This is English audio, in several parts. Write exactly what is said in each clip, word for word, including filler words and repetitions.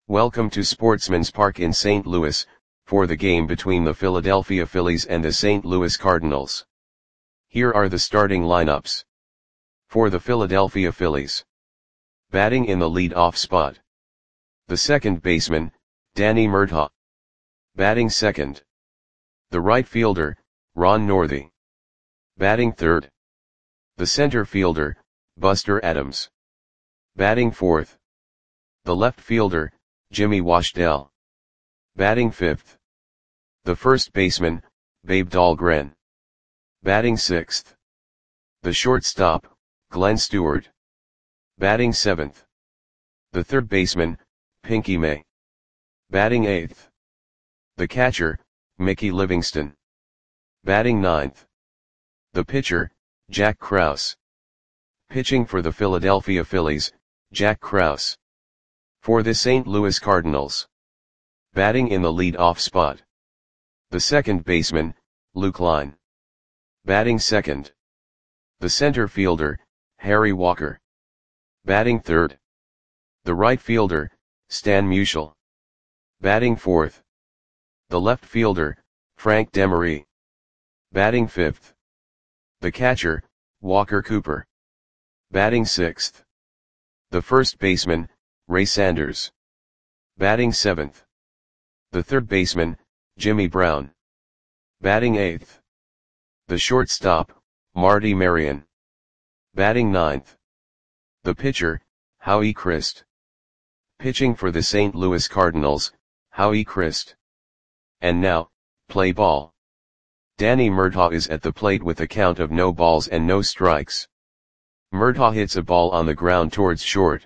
Welcome to Sportsman's Park in Saint Louis, for the game between the Philadelphia Phillies and the Saint Louis Cardinals. Here are the starting lineups. For the Philadelphia Phillies. Batting in the lead-off spot. The second baseman, Danny Murtaugh. Batting second. The right fielder, Ron Northy. Batting third. The center fielder, Buster Adams. Batting fourth. The left fielder, Jimmy Washdell. Batting fifth. The first baseman, Babe Dahlgren. Batting sixth. The shortstop, Glenn Stewart. Batting seventh. The third baseman, Pinky May. Batting eighth. The catcher, Mickey Livingston. Batting ninth. The pitcher, Jack Krause. Pitching for the Philadelphia Phillies, Jack Krause. For the Saint Louis Cardinals. Batting in the lead-off spot. The second baseman, Luke Line. Batting second. The center fielder, Harry Walker. Batting third. The right fielder, Stan Musial. Batting fourth. The left fielder, Frank Demery. Batting fifth. The catcher, Walker Cooper. Batting sixth. The first baseman, Ray Sanders. Batting seventh. The third baseman, Jimmy Brown. Batting eighth. The shortstop, Marty Marion. Batting ninth. The pitcher, Howie Christ. Pitching for the Saint Louis Cardinals, Howie Christ. And now, play ball. Danny Murtaugh is at the plate with a count of no balls and no strikes. Murtaugh hits a ball on the ground towards short.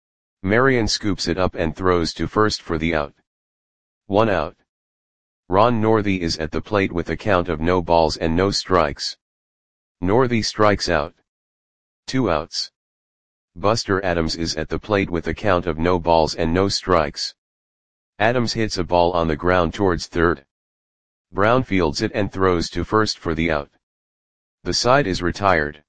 Marion scoops it up and throws to first for the out. One out. Ron Northy is at the plate with a count of no balls and no strikes. Northy strikes out. Two outs. Buster Adams is at the plate with a count of no balls and no strikes. Adams hits a ball on the ground towards third. Brown fields it and throws to first for the out. The side is retired.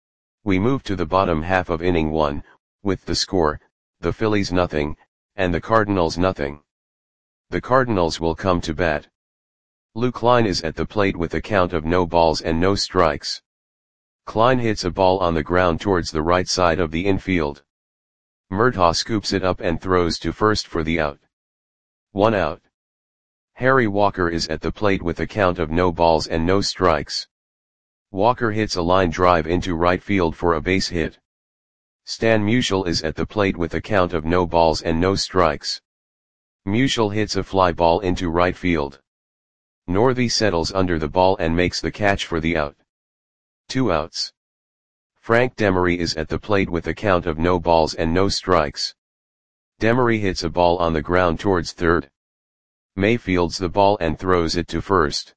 We move to the bottom half of inning one, with the score, the Phillies nothing, and the Cardinals nothing. The Cardinals will come to bat. Luke Line is at the plate with a count of no balls and no strikes. Klein hits a ball on the ground towards the right side of the infield. Murtaugh scoops it up and throws to first for the out. One out. Harry Walker is at the plate with a count of no balls and no strikes. Walker hits a line drive into right field for a base hit. Stan Musial is at the plate with a count of no balls and no strikes. Musial hits a fly ball into right field. Northy settles under the ball and makes the catch for the out. Two outs. Frank Demery is at the plate with a count of no balls and no strikes. Demery hits a ball on the ground towards third. May fields the ball and throws it to first.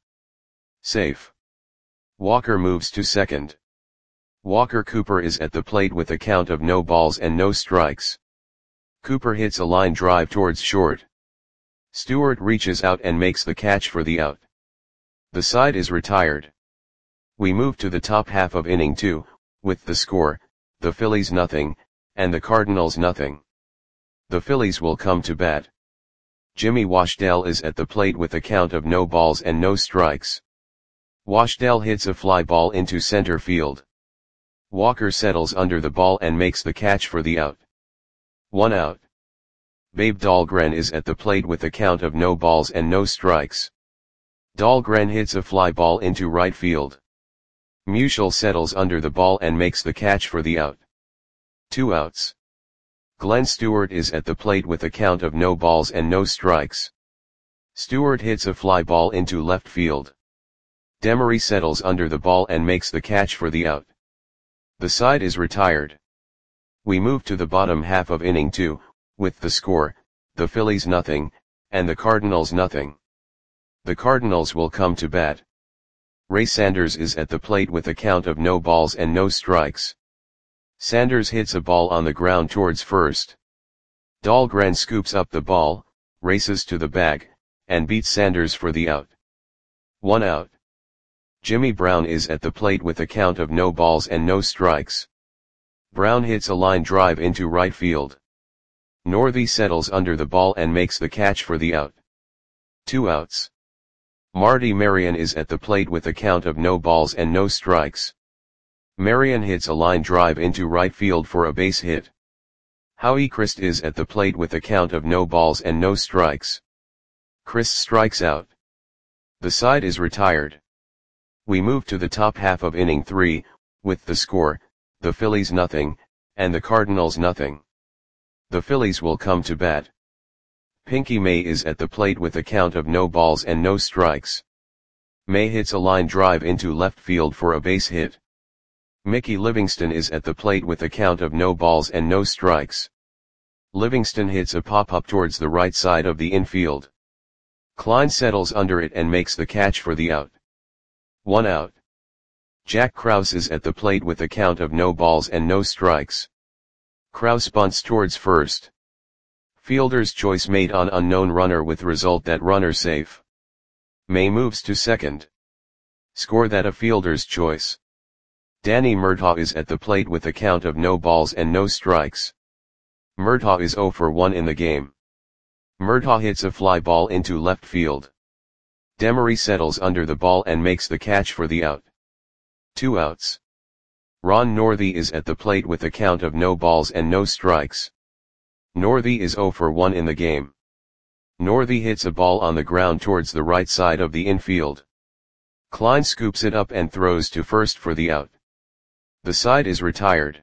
Safe. Walker moves to second. Walker Cooper is at the plate with a count of no balls and no strikes. Cooper hits a line drive towards short. Stewart reaches out and makes the catch for the out. The side is retired. We move to the top half of inning two, with the score, the Phillies nothing, and the Cardinals nothing. The Phillies will come to bat. Jimmy Washdell is at the plate with a count of no balls and no strikes. Washdell hits a fly ball into center field. Walker settles under the ball and makes the catch for the out. One out. Babe Dahlgren is at the plate with a count of no balls and no strikes. Dahlgren hits a fly ball into right field. Musial settles under the ball and makes the catch for the out. Two outs. Glenn Stewart is at the plate with a count of no balls and no strikes. Stewart hits a fly ball into left field. Demery settles under the ball and makes the catch for the out. The side is retired. We move to the bottom half of inning two, with the score, the Phillies nothing, and the Cardinals nothing. The Cardinals will come to bat. Ray Sanders is at the plate with a count of no balls and no strikes. Sanders hits a ball on the ground towards first. Dahlgren scoops up the ball, races to the bag, and beats Sanders for the out. One out. Jimmy Brown is at the plate with a count of no balls and no strikes. Brown hits a line drive into right field. Northey settles under the ball and makes the catch for the out. Two outs. Marty Marion is at the plate with a count of no balls and no strikes. Marion hits a line drive into right field for a base hit. Howie Christ is at the plate with a count of no balls and no strikes. Christ strikes out. The side is retired. We move to the top half of inning three, with the score, the Phillies nothing, and the Cardinals nothing. The Phillies will come to bat. Pinky May is at the plate with a count of no balls and no strikes. May hits a line drive into left field for a base hit. Mickey Livingston is at the plate with a count of no balls and no strikes. Livingston hits a pop-up towards the right side of the infield. Klein settles under it and makes the catch for the out. One out. Jack Krause is at the plate with a count of no balls and no strikes. Krause bunts towards first. Fielder's choice made on unknown runner with result that runner safe. May moves to second. Score that a fielder's choice. Danny Murtaugh is at the plate with a count of no balls and no strikes. Murtaugh is oh for one in the game. Murtaugh hits a fly ball into left field. Demery settles under the ball and makes the catch for the out. Two outs. Ron Northey is at the plate with a count of no balls and no strikes. Northey is oh for one in the game. Northey hits a ball on the ground towards the right side of the infield. Klein scoops it up and throws to first for the out. The side is retired.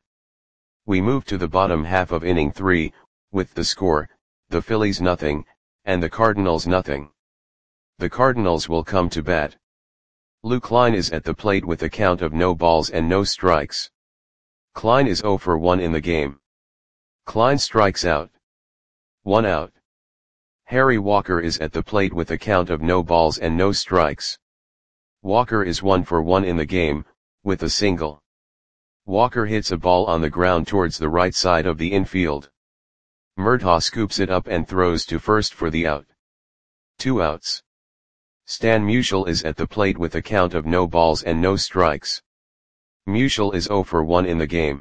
We move to the bottom half of inning three, with the score, the Phillies nothing, and the Cardinals nothing. The Cardinals will come to bat. Lou Klein is at the plate with a count of no balls and no strikes. Klein is oh for one in the game. Klein strikes out. One out. Harry Walker is at the plate with a count of no balls and no strikes. Walker is one for one in the game, with a single. Walker hits a ball on the ground towards the right side of the infield. Murtaugh scoops it up and throws to first for the out. Two outs. Stan Musial is at the plate with a count of no balls and no strikes. Musial is oh for one in the game.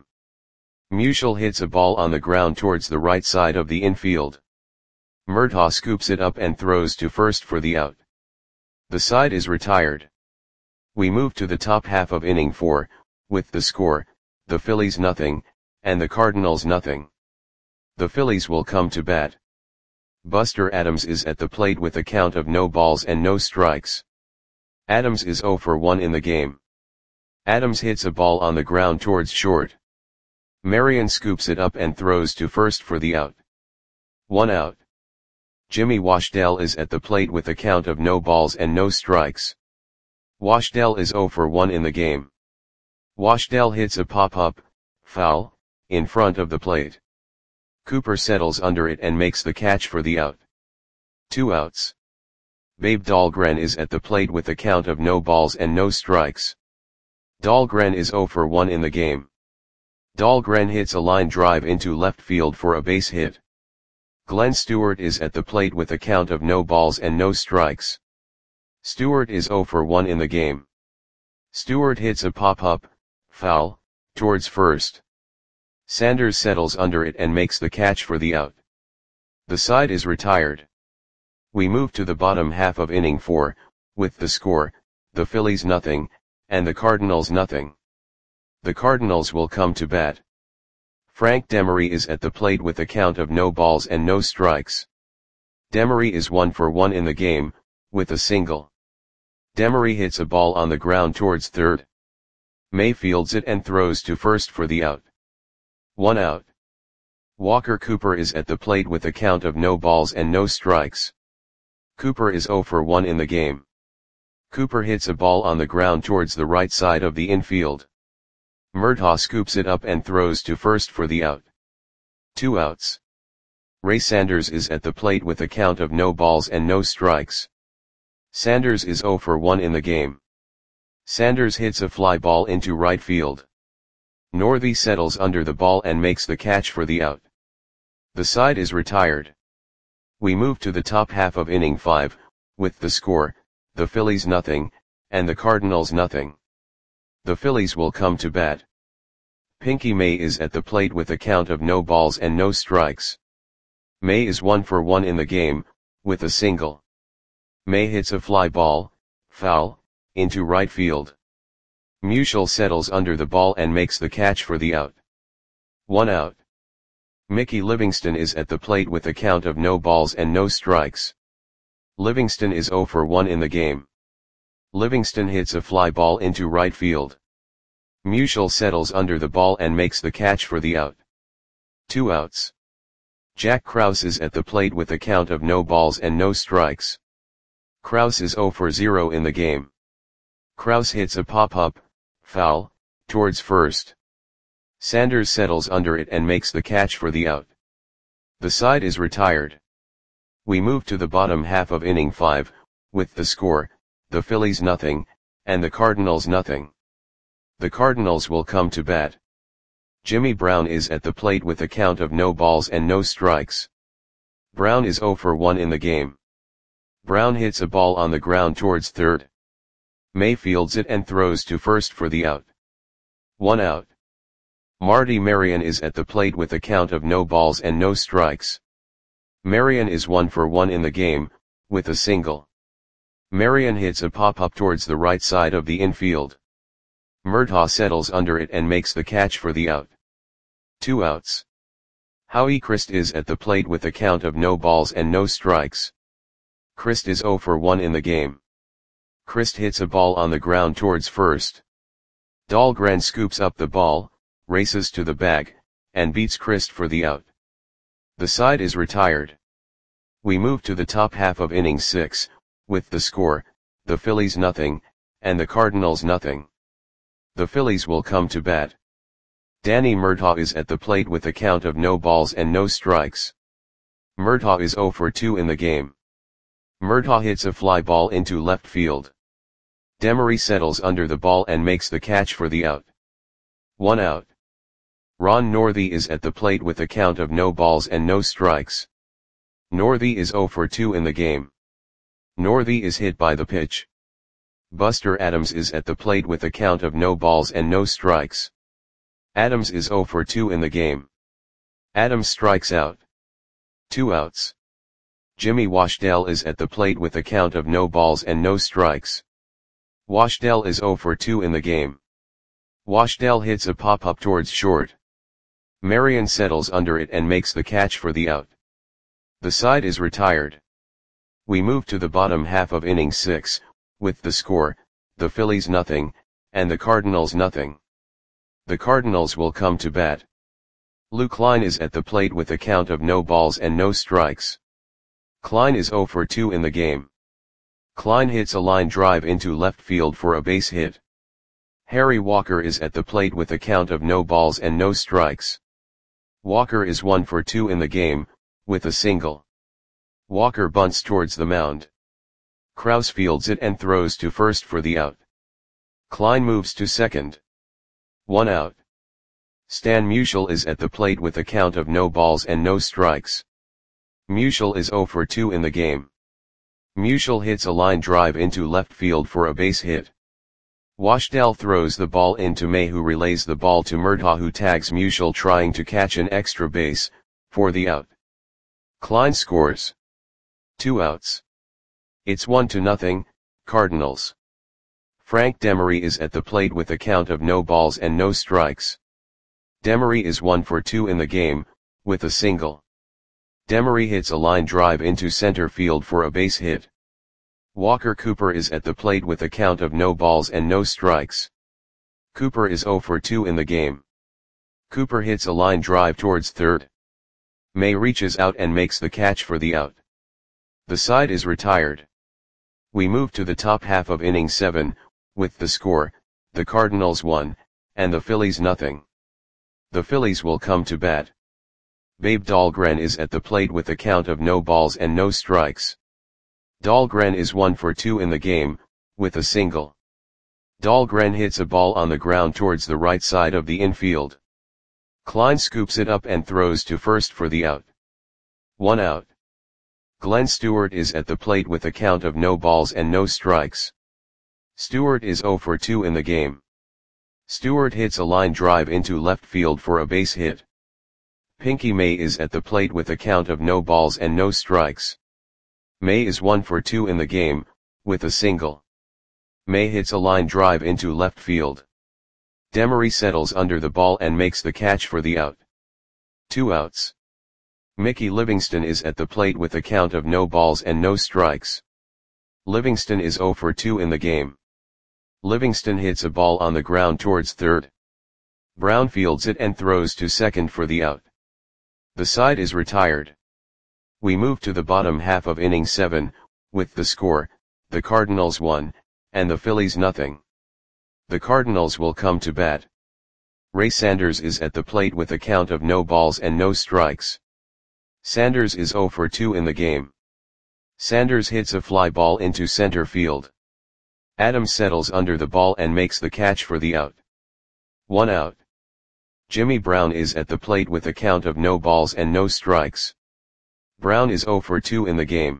Musial hits a ball on the ground towards the right side of the infield. Murtaugh scoops it up and throws to first for the out. The side is retired. We move to the top half of inning four, with the score, the Phillies nothing, and the Cardinals nothing. The Phillies will come to bat. Buster Adams is at the plate with a count of no balls and no strikes. Adams is oh for one in the game. Adams hits a ball on the ground towards short. Marion scoops it up and throws to first for the out. One out. Jimmy Washdell is at the plate with a count of no balls and no strikes. Washdell is oh for one in the game. Washdell hits a pop-up, foul, in front of the plate. Cooper settles under it and makes the catch for the out. Two outs. Babe Dahlgren is at the plate with a count of no balls and no strikes. Dahlgren is oh for one in the game. Dahlgren hits a line drive into left field for a base hit. Glenn Stewart is at the plate with a count of no balls and no strikes. Stewart is oh for one in the game. Stewart hits a pop-up, foul, towards first. Sanders settles under it and makes the catch for the out. The side is retired. We move to the bottom half of inning four, with the score, the Phillies nothing, and the Cardinals nothing. The Cardinals will come to bat. Frank Demery is at the plate with a count of no balls and no strikes. Demery is one for one in the game, with a single. Demery hits a ball on the ground towards third. May fields it and throws to first for the out. One out. Walker Cooper is at the plate with a count of no balls and no strikes. Cooper is oh for one in the game. Cooper hits a ball on the ground towards the right side of the infield. Murtaugh scoops it up and throws to first for the out. Two outs. Ray Sanders is at the plate with a count of no balls and no strikes. Sanders is oh for one in the game. Sanders hits a fly ball into right field. Northey settles under the ball and makes the catch for the out. The side is retired. We move to the top half of inning five, with the score, the Phillies nothing, and the Cardinals nothing. The Phillies will come to bat. Pinky May is at the plate with a count of no balls and no strikes. May is one for one in the game, with a single. May hits a fly ball, foul, into right field. Musial settles under the ball and makes the catch for the out. One out. Mickey Livingston is at the plate with a count of no balls and no strikes. Livingston is zero for one in the game. Livingston hits a fly ball into right field. Musial settles under the ball and makes the catch for the out. Two outs. Jack Krause is at the plate with a count of no balls and no strikes. Krause is zero for zero in the game. Krause hits a pop-up, foul, towards first. Sanders settles under it and makes the catch for the out. The side is retired. We move to the bottom half of inning five, with the score, the Phillies nothing, and the Cardinals nothing. The Cardinals will come to bat. Jimmy Brown is at the plate with a count of no balls and no strikes. Brown is zero for one in the game. Brown hits a ball on the ground towards third. May fields it and throws to first for the out. One out. Marty Marion is at the plate with a count of no balls and no strikes. Marion is one for one in the game, with a single. Marion hits a pop-up towards the right side of the infield. Murtaugh settles under it and makes the catch for the out. Two outs. Howie Christ is at the plate with a count of no balls and no strikes. Christ is zero for one in the game. Christ hits a ball on the ground towards first. Dahlgren scoops up the ball, races to the bag, and beats Christ for the out. The side is retired. We move to the top half of inning six, with the score, the Phillies nothing, and the Cardinals nothing. The Phillies will come to bat. Danny Murtaugh is at the plate with a count of no balls and no strikes. Murtaugh is zero for two in the game. Murtaugh hits a fly ball into left field. Demery settles under the ball and makes the catch for the out. One out. Ron Northey is at the plate with a count of no balls and no strikes. Northey is zero for two in the game. Northey is hit by the pitch. Buster Adams is at the plate with a count of no balls and no strikes. Adams is zero for two in the game. Adams strikes out. Two outs. Jimmy Washdell is at the plate with a count of no balls and no strikes. Washdell is zero for two in the game. Washdell hits a pop-up towards short. Marion settles under it and makes the catch for the out. The side is retired. We move to the bottom half of inning six, with the score, the Phillies nothing, and the Cardinals nothing. The Cardinals will come to bat. Lou Klein is at the plate with a count of no balls and no strikes. Klein is zero for two in the game. Klein hits a line drive into left field for a base hit. Harry Walker is at the plate with a count of no balls and no strikes. Walker is one for two in the game, with a single. Walker bunts towards the mound. Krause fields it and throws to first for the out. Klein moves to second. One out. Stan Musial is at the plate with a count of no balls and no strikes. Musial is zero for two in the game. Musial hits a line drive into left field for a base hit. Washdell throws the ball into May, who relays the ball to Murtaugh, who tags Musial trying to catch an extra base, for the out. Klein scores. Two outs. It's one to nothing, Cardinals. Frank Demery is at the plate with a count of no balls and no strikes. Demery is one for two in the game, with a single. Demery hits a line drive into center field for a base hit. Walker Cooper is at the plate with a count of no balls and no strikes. Cooper is zero for two in the game. Cooper hits a line drive towards third. May reaches out and makes the catch for the out. The side is retired. We move to the top half of inning seven, with the score, the Cardinals one, and the Phillies nothing. The Phillies will come to bat. Babe Dahlgren is at the plate with a count of no balls and no strikes. Dahlgren is one for two in the game, with a single. Dahlgren hits a ball on the ground towards the right side of the infield. Klein scoops it up and throws to first for the out. One out. Glenn Stewart is at the plate with a count of no balls and no strikes. Stewart is zero for two in the game. Stewart hits a line drive into left field for a base hit. Pinky May is at the plate with a count of no balls and no strikes. May is one for two in the game, with a single. May hits a line drive into left field. Demery settles under the ball and makes the catch for the out. Two outs. Mickey Livingston is at the plate with a count of no balls and no strikes. Livingston is zero for two in the game. Livingston hits a ball on the ground towards third. Brown fields it and throws to second for the out. The side is retired. We move to the bottom half of inning seven, with the score, the Cardinals one, and the Phillies nothing. The Cardinals will come to bat. Ray Sanders is at the plate with a count of no balls and no strikes. Sanders is zero for two in the game. Sanders hits a fly ball into center field. Adams settles under the ball and makes the catch for the out. One out. Jimmy Brown is at the plate with a count of no balls and no strikes. Brown is zero for two in the game.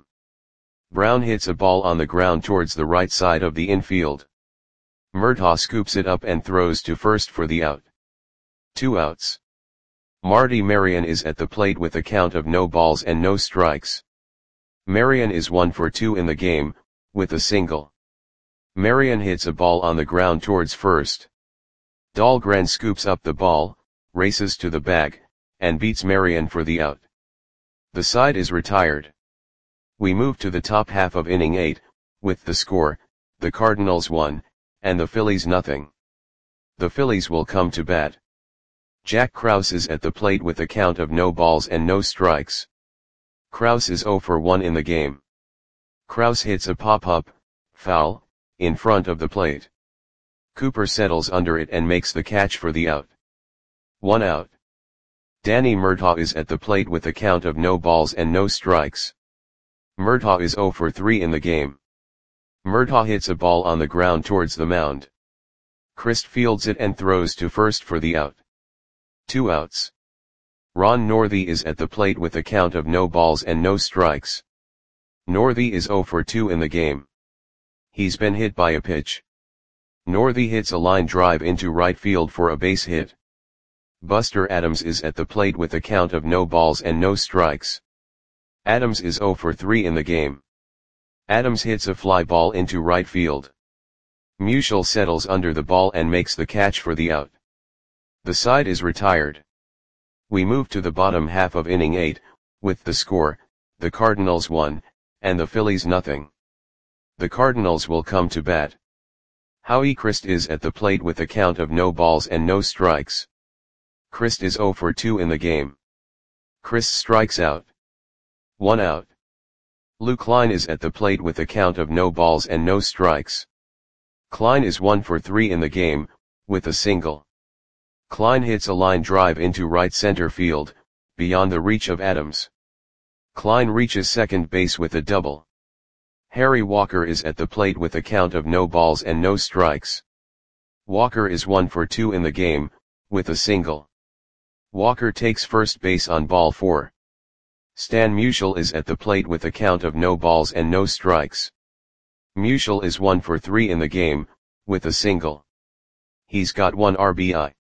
Brown hits a ball on the ground towards the right side of the infield. Murtaugh scoops it up and throws to first for the out. Two outs. Marty Marion is at the plate with a count of no balls and no strikes. Marion is one for two in the game, with a single. Marion hits a ball on the ground towards first. Dahlgren scoops up the ball, races to the bag, and beats Marion for the out. The side is retired. We move to the top half of inning eight, with the score, the Cardinals one, and the Phillies nothing. The Phillies will come to bat. Jack Krause is at the plate with a count of no balls and no strikes. Krause is zero for one in the game. Krause hits a pop-up, foul, in front of the plate. Cooper settles under it and makes the catch for the out. One out. Danny Murtaugh is at the plate with a count of no balls and no strikes. Murtaugh is zero for three in the game. Murtaugh hits a ball on the ground towards the mound. Christ fields it and throws to first for the out. Two outs. Ron Northey is at the plate with a count of no balls and no strikes. Northey is zero for two in the game. He's been hit by a pitch. Northey hits a line drive into right field for a base hit. Buster Adams is at the plate with a count of no balls and no strikes. Adams is zero for three in the game. Adams hits a fly ball into right field. Musial settles under the ball and makes the catch for the out. The side is retired. We move to the bottom half of inning eight, with the score, the Cardinals one, and the Phillies nothing. The Cardinals will come to bat. Howie Christ is at the plate with a count of no balls and no strikes. Christ is zero for two in the game. Christ strikes out. One out. Lou Klein is at the plate with a count of no balls and no strikes. Klein is one for three in the game, with a single. Klein hits a line drive into right center field, beyond the reach of Adams. Klein reaches second base with a double. Harry Walker is at the plate with a count of no balls and no strikes. Walker is one for two in the game, with a single. Walker takes first base on ball four. Stan Musial is at the plate with a count of no balls and no strikes. Musial is one for three in the game, with a single. He's got one R B I.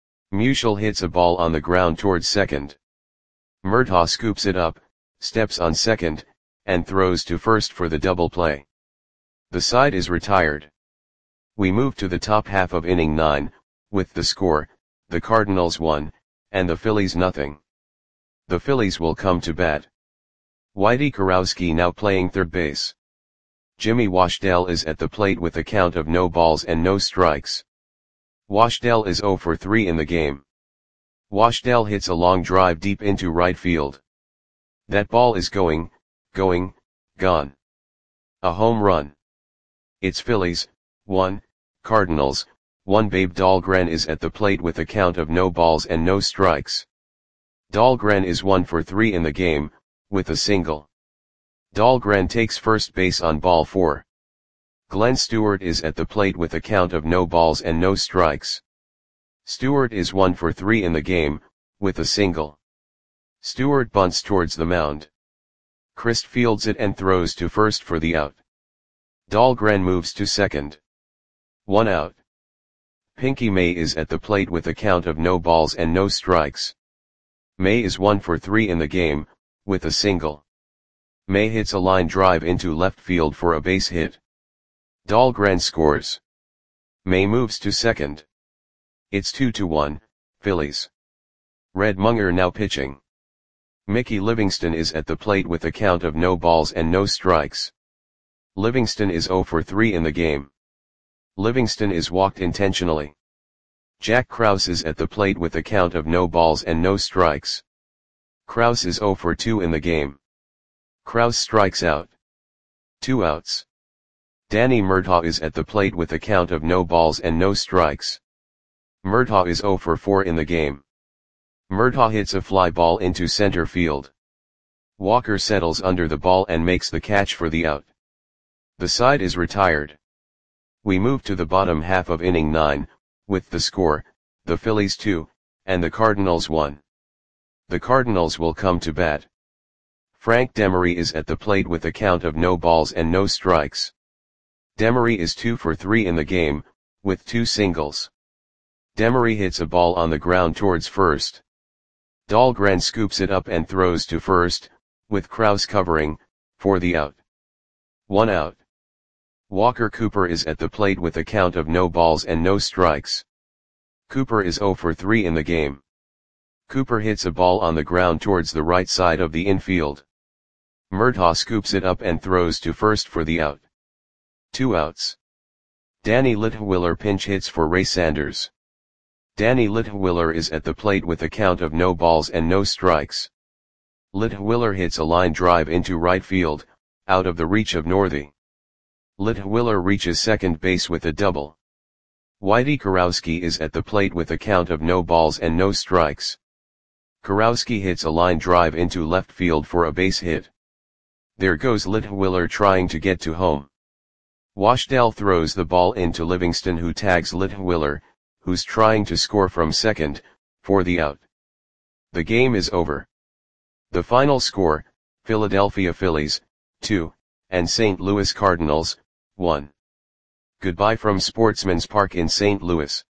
Musial hits a ball on the ground towards second. Murtaugh scoops it up, steps on second, and throws to first for the double play. The side is retired. We move to the top half of inning nine, with the score, the Cardinals one, and the Phillies nothing. The Phillies will come to bat. Whitey Kurowski now playing third base. Jimmy Washdell is at the plate with a count of no balls and no strikes. Washdell is zero for three in the game. Washdell hits a long drive deep into right field. That ball is going, going, gone. A home run. It's Phillies, one, Cardinals, one. Babe Dahlgren is at the plate with a count of no balls and no strikes. Dahlgren is one for three in the game, with a single. Dahlgren takes first base on ball four. Glenn Stewart is at the plate with a count of no balls and no strikes. Stewart is one for three in the game, with a single. Stewart bunts towards the mound. Christ fields it and throws to first for the out. Dahlgren moves to second. One out. Pinky May is at the plate with a count of no balls and no strikes. May is one for three in the game, with a single. May hits a line drive into left field for a base hit. Dahlgren scores. May moves to second. It's two to one, Phillies. Red Munger now pitching. Mickey Livingston is at the plate with a count of no balls and no strikes. Livingston is zero for three in the game. Livingston is walked intentionally. Jack Krause is at the plate with a count of no balls and no strikes. Krause is zero for two in the game. Krause strikes out. Two outs. Danny Murtaugh is at the plate with a count of no balls and no strikes. Murtaugh is zero for four in the game. Murtaugh hits a fly ball into center field. Walker settles under the ball and makes the catch for the out. The side is retired. We move to the bottom half of inning nine, with the score, the Phillies two, and the Cardinals one. The Cardinals will come to bat. Frank Demery is at the plate with a count of no balls and no strikes. Demery is two for three in the game, with two singles. Demery hits a ball on the ground towards first. Dahlgren scoops it up and throws to first, with Krause covering, for the out. One out. Walker Cooper is at the plate with a count of no balls and no strikes. Cooper is zero for three in the game. Cooper hits a ball on the ground towards the right side of the infield. Murtaugh scoops it up and throws to first for the out. Two outs. Danny Litwiler pinch hits for Ray Sanders. Danny Litwiler is at the plate with a count of no balls and no strikes. Litwiler hits a line drive into right field, out of the reach of Northey. Litwiler reaches second base with a double. Whitey Kurowski is at the plate with a count of no balls and no strikes. Kurowski hits a line drive into left field for a base hit. There goes Litwiler trying to get to home. Washdale throws the ball into Livingston, who tags Litwiler, who's trying to score from second, for the out. The game is over. The final score, Philadelphia Phillies, two, and Saint Louis Cardinals, one. Goodbye from Sportsman's Park in Saint Louis.